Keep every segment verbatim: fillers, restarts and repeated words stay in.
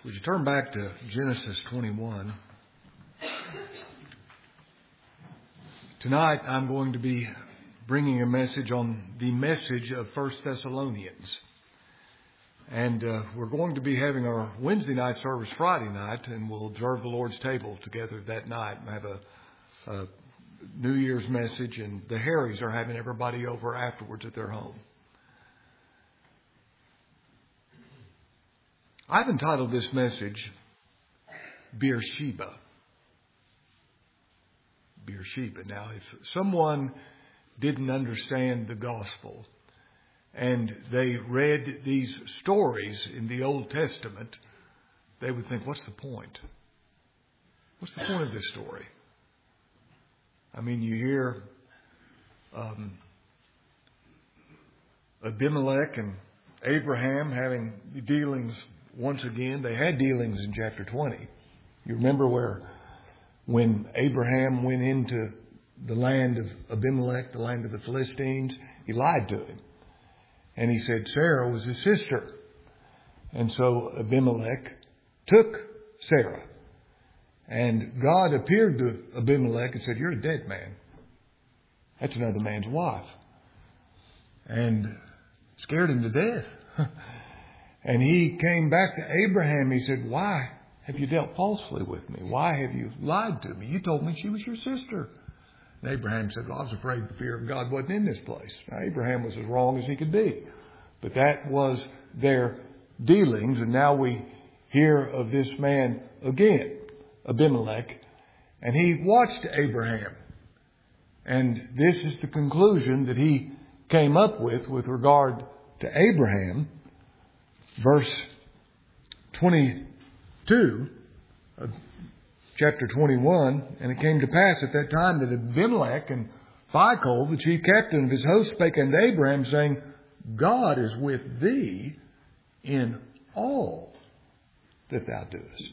Would you turn back to Genesis twenty-one? Tonight I'm going to be bringing a message on the message of First Thessalonians. And uh, we're going to be having our Wednesday night service Friday night, and we'll observe the Lord's table together that night and have a, a New Year's message. And the Harrys are having everybody over afterwards at their home. I've entitled this message, Beersheba. Beersheba. Now, if someone didn't understand the gospel and they read these stories in the Old Testament, they would think, what's the point? What's the point of this story? I mean, you hear um, Abimelech and Abraham having dealings. Once again, they had dealings in chapter twenty. You remember where when Abraham went into the land of Abimelech, the land of the Philistines, he lied to him. And he said Sarah was his sister. And so Abimelech took Sarah. And God appeared to Abimelech and said, "You're a dead man. That's another man's wife." And scared him to death. And he came back to Abraham. He said, "Why have you dealt falsely with me? Why have you lied to me? You told me she was your sister." And Abraham said, "Well, I was afraid the fear of God wasn't in this place." Now, Abraham was as wrong as he could be. But that was their dealings. And now we hear of this man again, Abimelech. And he watched Abraham. And this is the conclusion that he came up with with regard to Abraham. Verse twenty-two of chapter twenty-one, "And it came to pass at that time that Abimelech and Phicol, the chief captain of his host, spake unto Abraham, saying, God is with thee in all that thou doest."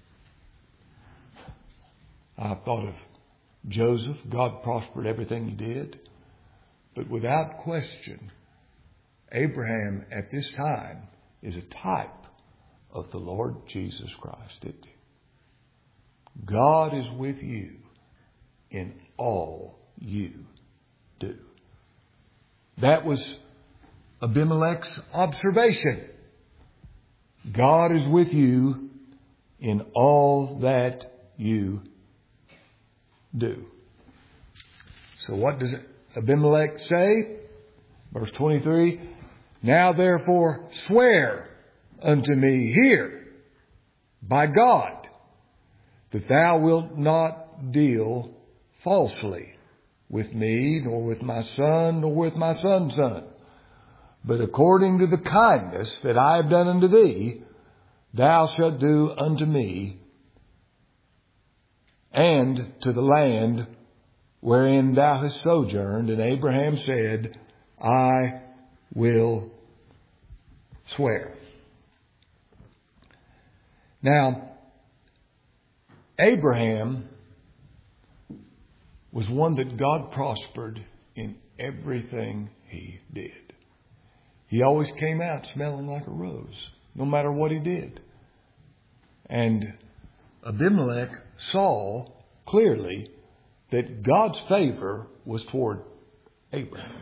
I thought of Joseph. God prospered everything he did. But without question, Abraham at this time is a type of the Lord Jesus Christ, isn't he? God is with you in all you do. That was Abimelech's observation. God is with you in all that you do. So what does Abimelech say? Verse twenty-three, "Now therefore swear unto me here by God that thou wilt not deal falsely with me, nor with my son, nor with my son's son. But according to the kindness that I have done unto thee, thou shalt do unto me, and to the land wherein thou hast sojourned." And Abraham said, "I will swear." Now, Abraham was one that God prospered in everything he did. He always came out smelling like a rose, no matter what he did. And Abimelech saw clearly that God's favor was toward Abraham.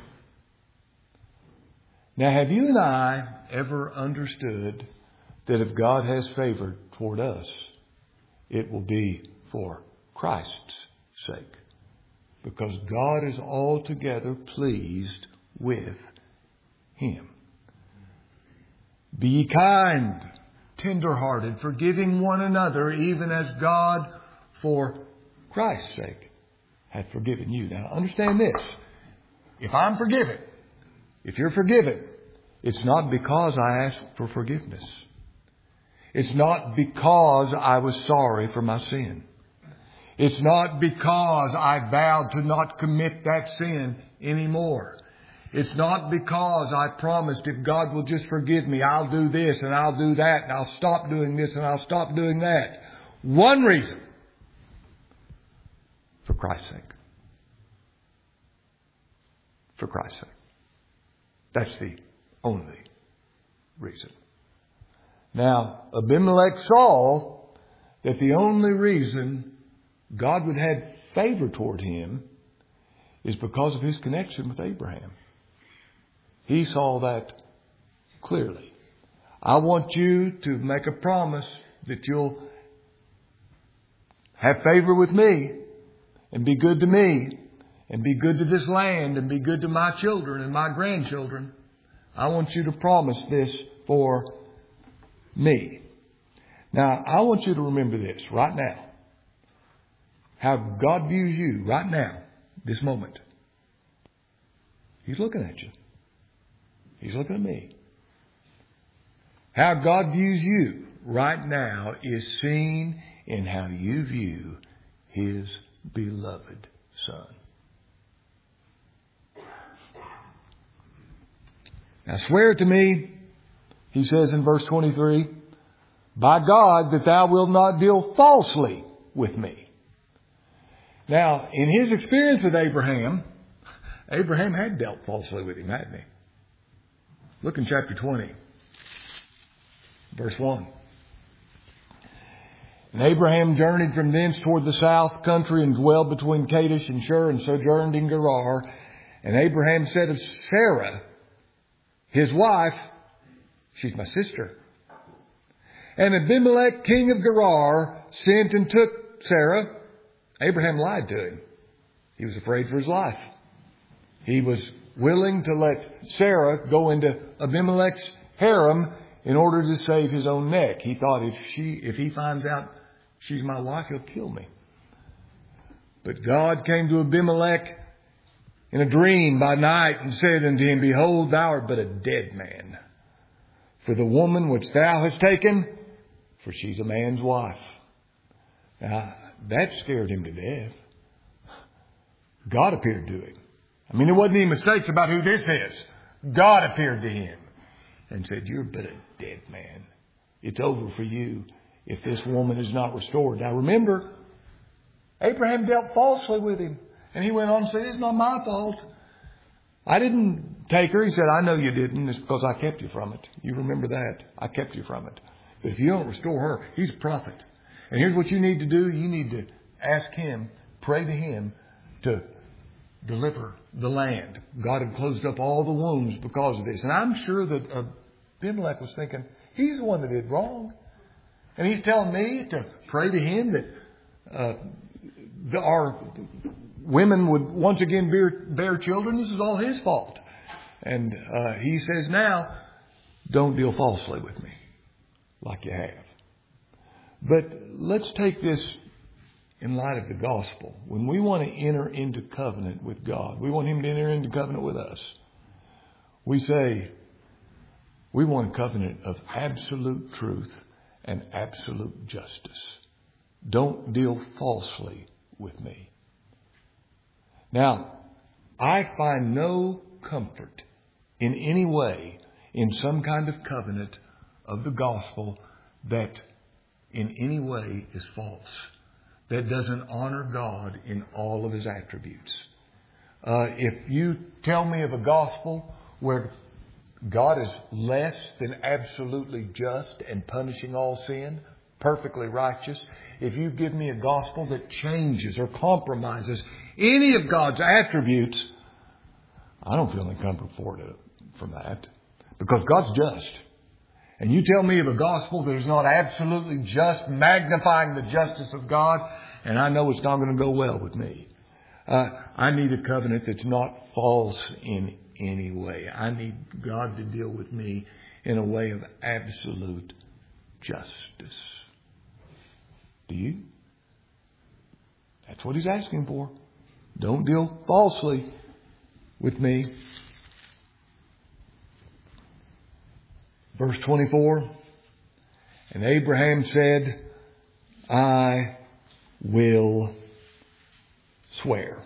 Now, have you and I ever understood that if God has favor toward us, it will be for Christ's sake? Because God is altogether pleased with him. "Be ye kind, tender-hearted, forgiving one another, even as God, for Christ's sake, hath forgiven you." Now, understand this. If I'm forgiven, if you're forgiven, it's not because I asked for forgiveness. It's not because I was sorry for my sin. It's not because I vowed to not commit that sin anymore. It's not because I promised if God will just forgive me, I'll do this and I'll do that and I'll stop doing this and I'll stop doing that. One reason. For Christ's sake. For Christ's sake. That's the only reason. Now, Abimelech saw that the only reason God would have favor toward him is because of his connection with Abraham. He saw that clearly. I want you to make a promise that you'll have favor with me and be good to me and be good to this land and be good to my children and my grandchildren. I want you to promise this for me. Now, I want you to remember this right now. How God views you right now, this moment. He's looking at you. He's looking at me. How God views you right now is seen in how you view His beloved Son. Now swear to me, he says in verse twenty-three, by God that thou wilt not deal falsely with me. Now, in his experience with Abraham, Abraham had dealt falsely with him, hadn't he? Look in chapter twenty, verse one. And Abraham journeyed from thence toward the south country and dwelled between Kadesh and Shur and sojourned in Gerar. And Abraham said of Sarah, his wife, she's my sister. And Abimelech, king of Gerar, sent and took Sarah. Abraham lied to him. He was afraid for his life. He was willing to let Sarah go into Abimelech's harem in order to save his own neck. He thought if she, if he finds out she's my wife, he'll kill me. But God came to Abimelech in a dream by night and said unto him, behold, thou art but a dead man. For the woman which thou hast taken, for she's a man's wife. Now, that scared him to death. God appeared to him. I mean, there wasn't any mistakes about who this is. God appeared to him and said, you're but a dead man. It's over for you if this woman is not restored. Now remember, Abraham dealt falsely with him. And he went on and said, it's not my fault. I didn't take her. He said, I know you didn't. It's because I kept you from it. You remember that. I kept you from it. But if you don't restore her, he's a prophet. And here's what you need to do. You need to ask him, pray to him to deliver the land. God had closed up all the wombs because of this. And I'm sure that Abimelech was thinking, he's the one that did wrong. And he's telling me to pray to him that uh, the, our women would once again bear, bear children. This is all his fault. And uh, he says, now, don't deal falsely with me like you have. But let's take this in light of the gospel. When we want to enter into covenant with God, we want him to enter into covenant with us. We say, we want a covenant of absolute truth and absolute justice. Don't deal falsely with me. Now, I find no comfort in any way in some kind of covenant of the gospel that in any way is false, that doesn't honor God in all of his attributes. Uh, if you tell me of a gospel where God is less than absolutely just and punishing all sin, perfectly righteous, if you give me a gospel that changes or compromises any of God's attributes, I don't feel any comfort for it from that, because God's just. And you tell me of a gospel that is not absolutely just, magnifying the justice of God, and I know it's not going to go well with me. Uh, I need a covenant that's not false in any way. I need God to deal with me in a way of absolute justice. Do you? That's what he's asking for. Don't deal falsely with me. Verse twenty-four, and Abraham said, I will swear.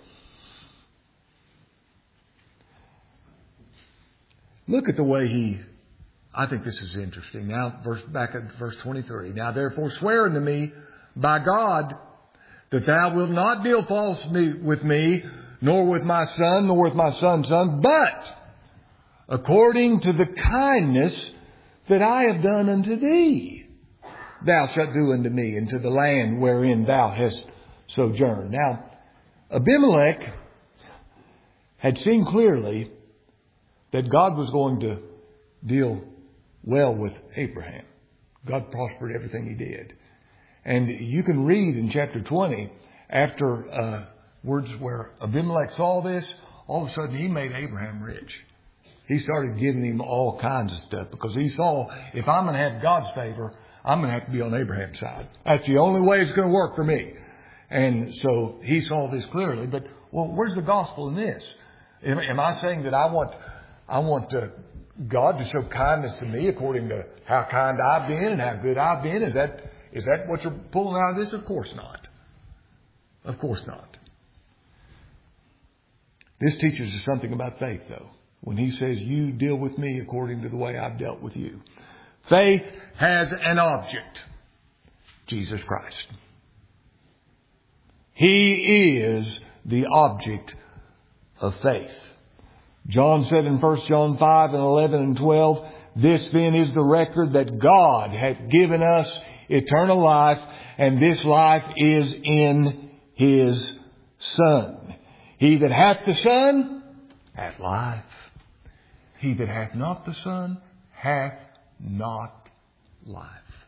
Look at the way he, I think this is interesting. Now, verse, back at verse twenty-three. Now, therefore, swear unto me by God that thou wilt not deal falsely with me, nor with my son, nor with my son's son, but according to the kindness that I have done unto thee, thou shalt do unto me, and to the land wherein thou hast sojourned. Now, Abimelech had seen clearly that God was going to deal well with Abraham. God prospered everything he did. And you can read in chapter twenty, after uh, words where Abimelech saw this, all of a sudden he made Abraham rich. He started giving him all kinds of stuff because he saw, if I'm going to have God's favor, I'm going to have to be on Abraham's side. That's the only way it's going to work for me. And so he saw this clearly. But, well, where's the gospel in this? Am, am I saying that I want, I want uh, God to show kindness to me according to how kind I've been and how good I've been? Is that, is that what you're pulling out of this? Of course not. Of course not. This teaches us something about faith, though. When he says, you deal with me according to the way I've dealt with you. Faith has an object. Jesus Christ. He is the object of faith. John said in First John five and eleven and twelve, this then is the record that God hath given us eternal life, and this life is in His Son. He that hath the Son hath life. He that hath not the Son hath not life.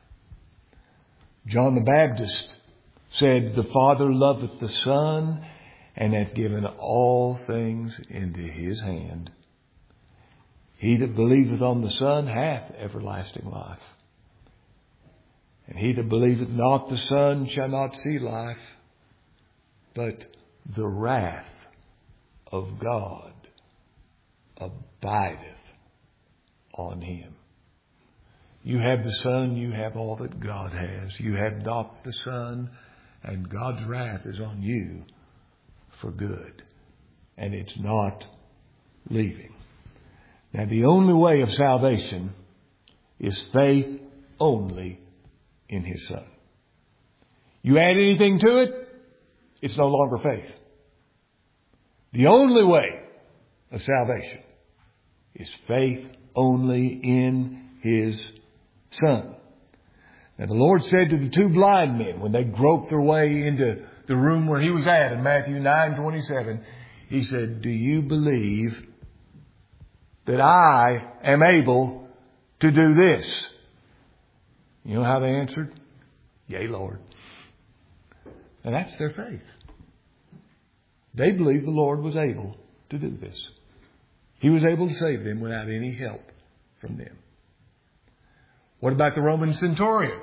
John the Baptist said, the Father loveth the Son, and hath given all things into His hand. He that believeth on the Son hath everlasting life. And he that believeth not the Son shall not see life, but the wrath of God abideth on him. You have the Son, you have all that God has. You have not the Son, and God's wrath is on you for good. And it's not leaving. Now, the only way of salvation is faith only in His Son. You add anything to it, it's no longer faith. The only way of salvation is faith only in His Son. Now, the Lord said to the two blind men when they groped their way into the room where He was at in Matthew nine twenty-seven, He said, do you believe that I am able to do this? You know how they answered? Yea, Lord. And that's their faith. They believed the Lord was able to do this. He was able to save them without any help from them. What about the Roman centurion?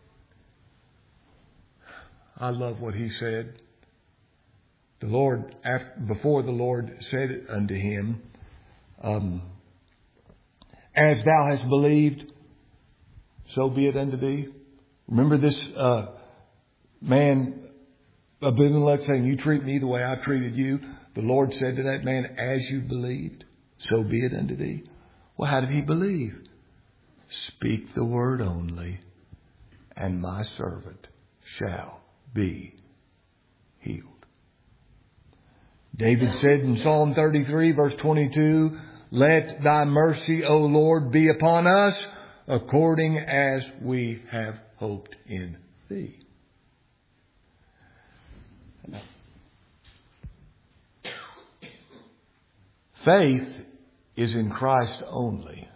I love what he said. The Lord, before the Lord said unto him, um, as thou hast believed, so be it unto thee. Remember this uh, man, Abimelech, saying, you treat me the way I treated you. The Lord said to that man, as you believed, so be it unto thee. Well, how did he believe? Speak the word only, and my servant shall be healed. David said in Psalm thirty-three, verse twenty-two, let thy mercy, O Lord, be upon us according as we have hoped in thee. Faith is in Christ only.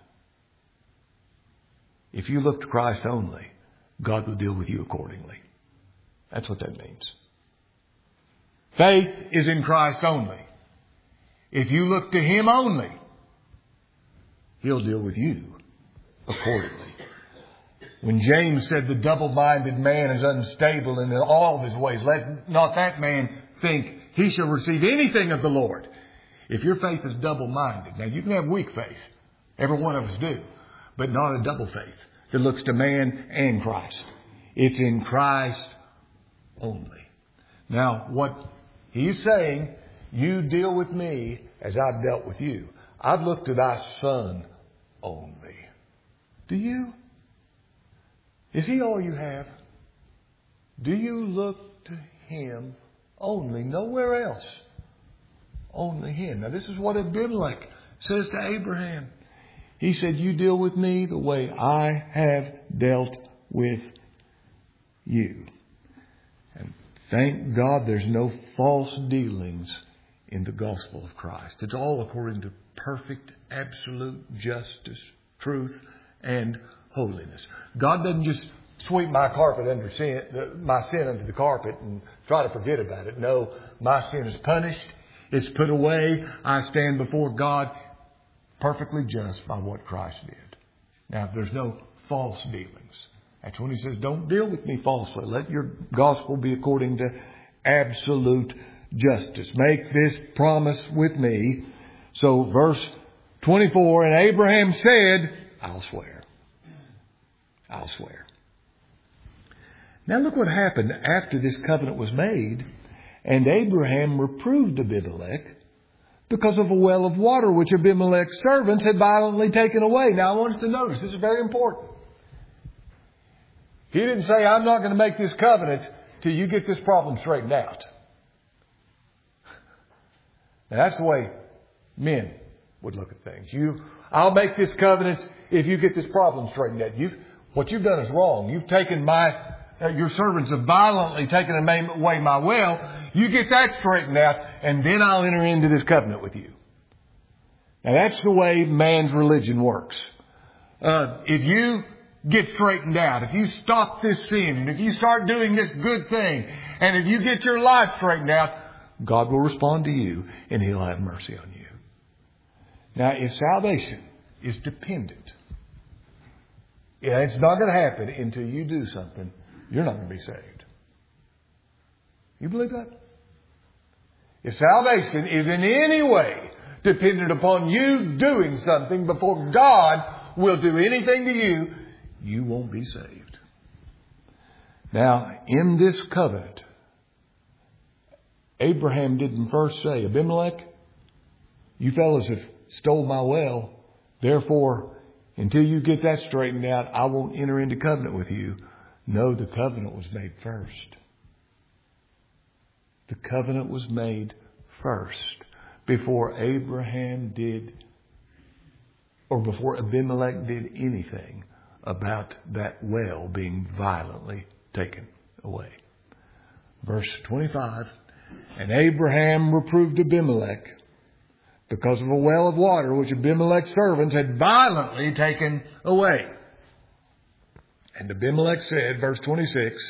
If you look to Christ only, God will deal with you accordingly. That's what that means. Faith is in Christ only. If you look to Him only, He'll deal with you accordingly. When James said the double-minded man is unstable in all of his ways, let not that man think he shall receive anything of the Lord. If your faith is double-minded, now you can have weak faith. Every one of us do. But not a double faith that looks to man and Christ. It's in Christ only. Now, what he's saying, you deal with me as I've dealt with you. I've looked to thy Son only. Do you? Is He all you have? Do you look to Him only? Nowhere else. Only Him. Now, this is what Abimelech says to Abraham. He said, you deal with me the way I have dealt with you. And thank God there's no false dealings in the gospel of Christ. It's all according to perfect, absolute justice, truth, and holiness. God doesn't just sweep my carpet under sin, my sin under the carpet and try to forget about it. No, my sin is punished. It's put away. I stand before God perfectly just by what Christ did. Now, there's no false dealings. That's when he says, don't deal with me falsely. Let your gospel be according to absolute justice. Make this promise with me. So verse twenty-four, and Abraham said, I'll swear. I'll swear. Now look what happened after this covenant was made. And Abraham reproved Abimelech because of a well of water which Abimelech's servants had violently taken away. Now I want us to notice, this is very important. He didn't say, I'm not going to make this covenant till you get this problem straightened out. Now that's the way men would look at things. You, I'll make this covenant if you get this problem straightened out. You've, what you've done is wrong. You've taken my, uh, your servants have violently taken away my well. You get that straightened out, and then I'll enter into this covenant with you. Now that's the way man's religion works. Uh, if you get straightened out, if you stop this sin, and if you start doing this good thing, and if you get your life straightened out, God will respond to you, and He'll have mercy on you. Now, if salvation is dependent, yeah, it's not going to happen until you do something, you're not going to be saved. You believe that? If salvation is in any way dependent upon you doing something before God will do anything to you, you won't be saved. Now, in this covenant, Abraham didn't first say, Abimelech, you fellas have stole my well. Therefore, until you get that straightened out, I won't enter into covenant with you. No, the covenant was made first. The covenant was made first before Abraham did, or before Abimelech did anything about that well being violently taken away. Verse twenty-five, and Abraham reproved Abimelech because of a well of water which Abimelech's servants had violently taken away. And Abimelech said, verse twenty-six,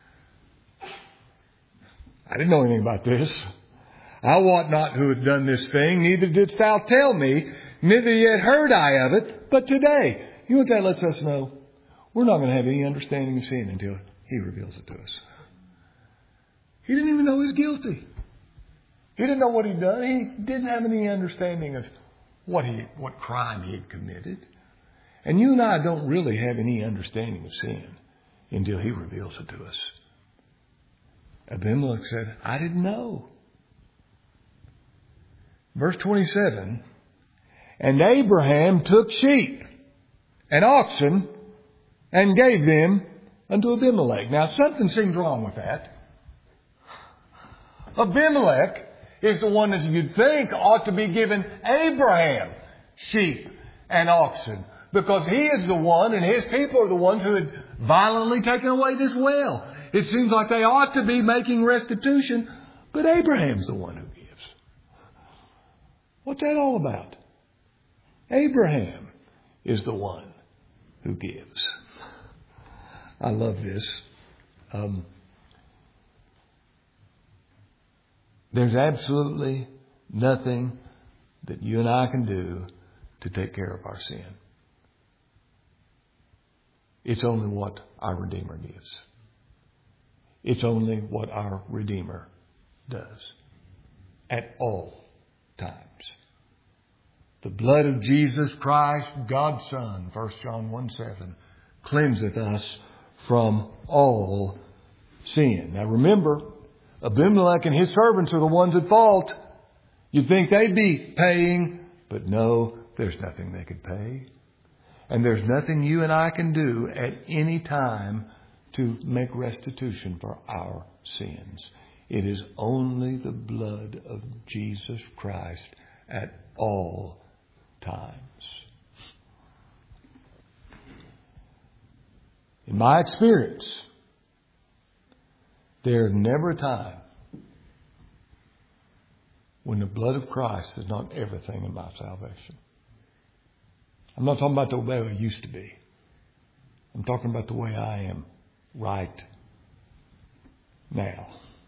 I didn't know anything about this. I wot not who had done this thing, neither didst thou tell me, neither yet heard I of it, but today. You know what that lets us know? We're not going to have any understanding of sin until He reveals it to us. He didn't even know he was guilty. He didn't know what he'd done. He didn't have any understanding of what he, what crime he had committed. And you and I don't really have any understanding of sin until He reveals it to us. Abimelech said, I didn't know. Verse twenty-seven, and Abraham took sheep and oxen and gave them unto Abimelech. Now something seems wrong with that. Abimelech is the one that you'd think ought to be given Abraham sheep and oxen, because he is the one and his people are the ones who had violently taken away this well. It seems like they ought to be making restitution, but Abraham's the one who gives. What's that all about? Abraham is the one who gives. I love this. Um, there's absolutely nothing that you and I can do to take care of our sin. It's only what our Redeemer gives. It's only what our Redeemer does at all times. The blood of Jesus Christ, God's Son, First John one seven, cleanseth us from all sin. Now remember, Abimelech and his servants are the ones at fault. You'd think they'd be paying, but no, there's nothing they could pay. And there's nothing you and I can do at any time to make restitution for our sins. It is only the blood of Jesus Christ at all times. In my experience, there's never a time when the blood of Christ is not everything in my salvation. I'm not talking about the way I used to be. I'm talking about the way I am right now.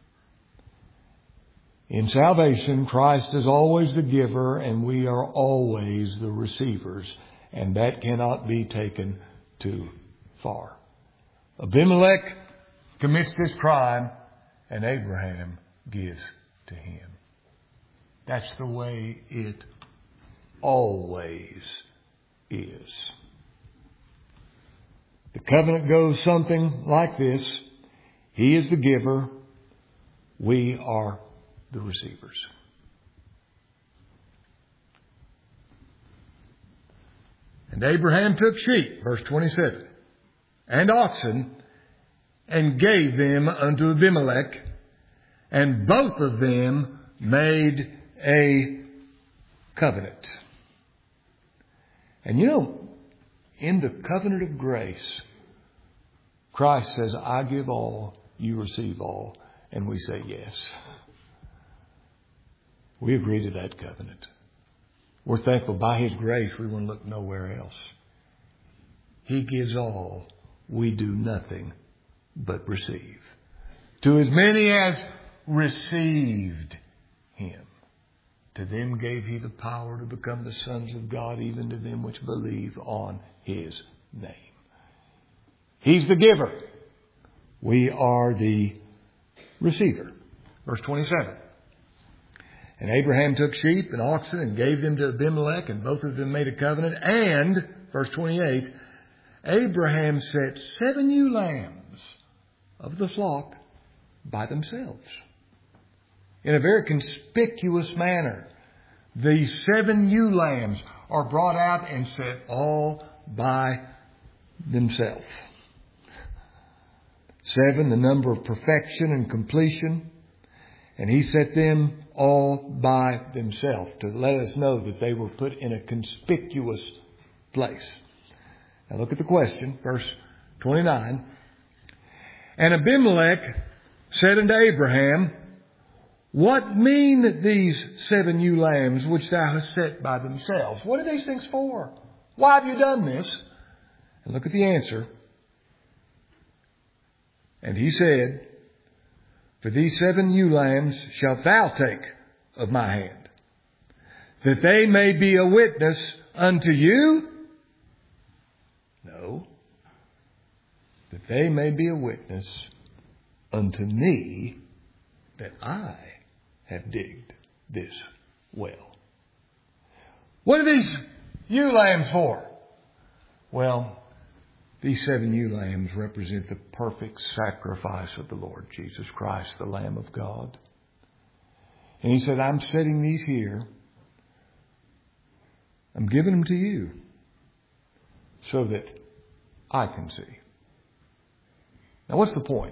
In salvation, Christ is always the giver and we are always the receivers. And that cannot be taken too far. Abimelech commits this crime and Abraham gives to him. That's the way it always is. The covenant goes something like this. He is the giver. We are the receivers. And Abraham took sheep, verse twenty-seven, and oxen, and gave them unto Abimelech, and both of them made a covenant. And you know, in the covenant of grace, Christ says, I give all, you receive all, and we say yes. We agree to that covenant. We're thankful by His grace we want to look nowhere else. He gives all, we do nothing but receive. To as many as received Him, to them gave He the power to become the sons of God, even to them which believe on His name. He's the giver. We are the receiver. Verse twenty-seven. And Abraham took sheep and oxen and gave them to Abimelech, and both of them made a covenant. And, verse twenty-eight, Abraham set seven ewe lambs of the flock by themselves. In a very conspicuous manner, these seven ewe lambs are brought out and set all by themselves. Seven, the number of perfection and completion. And he set them all by themselves to let us know that they were put in a conspicuous place. Now look at the question, verse twenty-nine. And Abimelech said unto Abraham, what mean these seven ewe lambs which thou hast set by themselves? What are these things for? Why have you done this? And look at the answer. And he said, for these seven ewe lambs shalt thou take of my hand, that they may be a witness unto you. No. That they may be a witness unto me that I have digged this well. What are these ewe lambs for? Well, these seven ewe lambs represent the perfect sacrifice of the Lord Jesus Christ, the Lamb of God. And he said, I'm setting these here. I'm giving them to you so that I can see. Now, what's the point?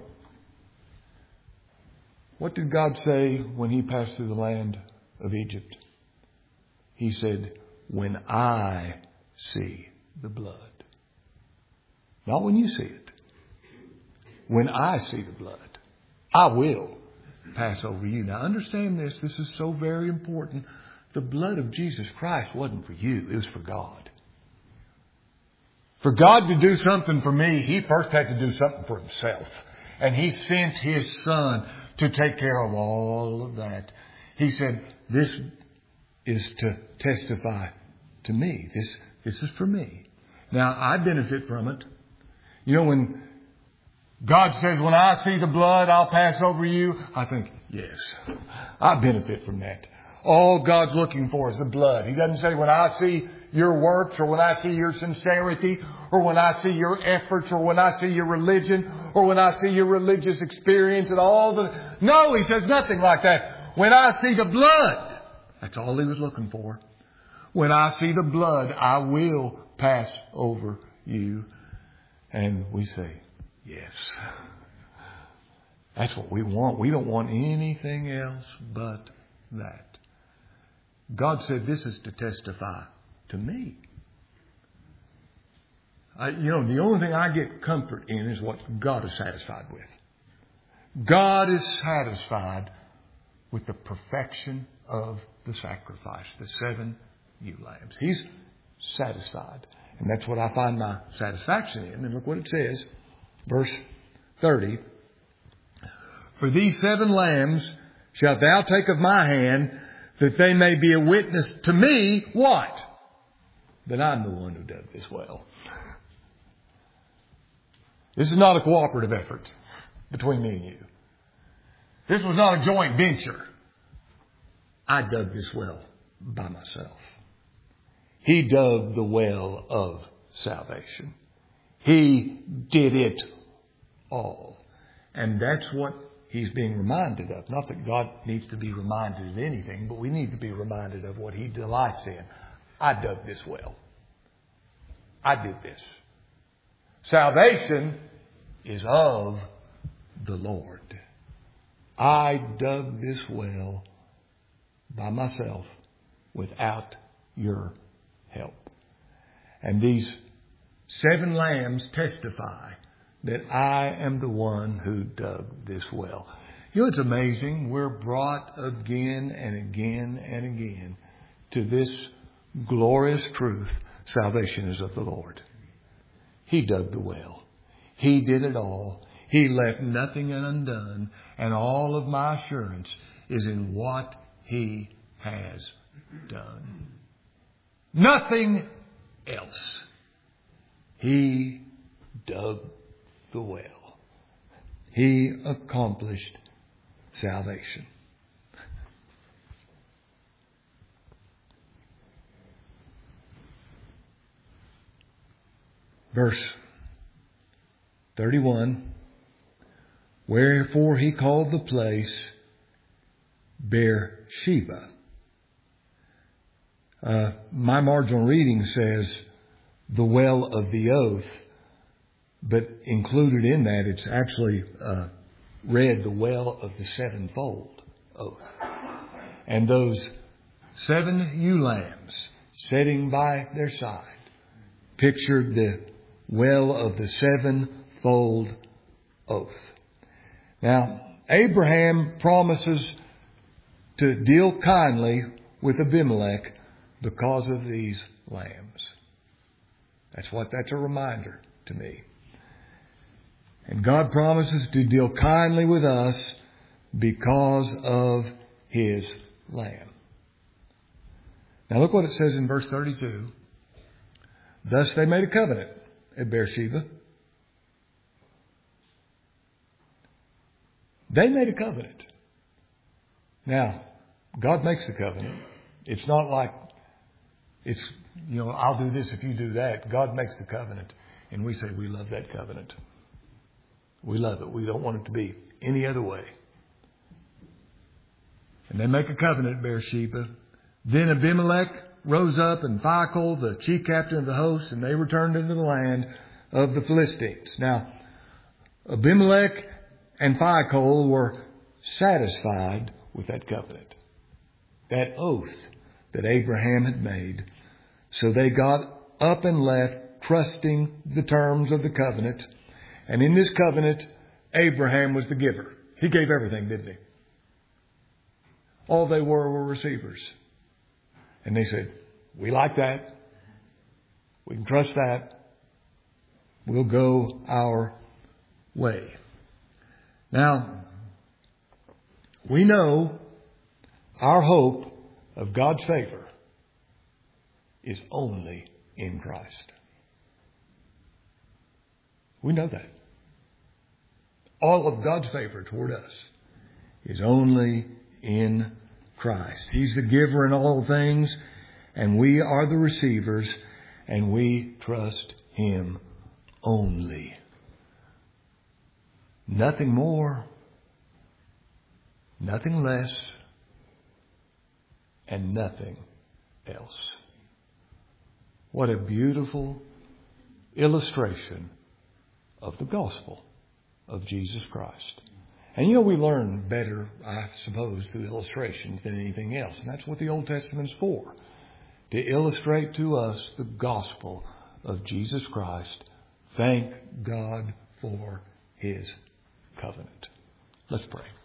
What did God say when He passed through the land of Egypt? He said, when I see the blood. Not when you see it. When I see the blood, I will pass over you. Now understand this. This is so very important. The blood of Jesus Christ wasn't for you. It was for God. For God to do something for me, He first had to do something for Himself. And He sent His Son to take care of all of that. He said, this is to testify to me. This, this is for me. Now, I benefit from it. You know, when God says, when I see the blood, I'll pass over you, I think, yes, I benefit from that. All God's looking for is the blood. He doesn't say, when I see your works, or when I see your sincerity, or when I see your efforts, or when I see your religion, or when I see your religious experience and all the... No, He says nothing like that. When I see the blood, that's all He was looking for. When I see the blood, I will pass over you. And we say, yes. That's what we want. We don't want anything else but that. God said this is to testify to me. I, you know, the only thing I get comfort in is what God is satisfied with. God is satisfied with the perfection of the sacrifice, the seven ewe lambs. He's satisfied. And that's what I find my satisfaction in. And look what it says, verse thirty. For these seven lambs shalt thou take of my hand, that they may be a witness to me, what? That I'm the one who dug this well. This is not a cooperative effort between me and you. This was not a joint venture. I dug this well by myself. He dug the well of salvation. He did it all. And that's what he's being reminded of. Not that God needs to be reminded of anything, but we need to be reminded of what he delights in. I dug this well. I did this. Salvation is of the Lord. I dug this well by myself without your help. And these seven lambs testify that I am the one who dug this well. You know, it's amazing. We're brought again and again and again to this glorious truth. Salvation is of the Lord. He dug the well. He did it all. He left nothing undone. And all of my assurance is in what He has done. Nothing else. He dug the well. He accomplished salvation. Verse thirty-one. Wherefore he called the place Beersheba. Uh, my marginal reading says the well of the oath, but included in that it's actually uh, read the well of the sevenfold oath. And those seven ewe lambs sitting by their side pictured the well of the sevenfold oath. Now, Abraham promises to deal kindly with Abimelech because of these lambs. That's what that's a reminder to me. And God promises to deal kindly with us because of His lamb. Now look what it says in verse thirty-two. Thus they made a covenant at Beersheba. They made a covenant. Now, God makes the covenant. It's not like it's, you know, I'll do this if you do that. God makes the covenant. And we say we love that covenant. We love it. We don't want it to be any other way. And they make a covenant at Beersheba. Then Abimelech rose up and Phicol, the chief captain of the host, and they returned into the land of the Philistines. Now, Abimelech and Phicol were satisfied with that covenant, that oath that Abraham had made. So they got up and left, trusting the terms of the covenant. And in this covenant, Abraham was the giver. He gave everything, didn't he? All they were were receivers. And they said, we like that. We can trust that. We'll go our way. Now, we know our hope of God's favor is only in Christ. We know that. All of God's favor toward us is only in Christ. He's the giver in all things, and we are the receivers, and we trust Him only. Nothing more, nothing less, and nothing else. What a beautiful illustration of the gospel of Jesus Christ. And you know, we learn better, I suppose, through illustrations than anything else. And that's what the Old Testament is for. To illustrate to us the gospel of Jesus Christ. Thank God for His covenant. Let's pray.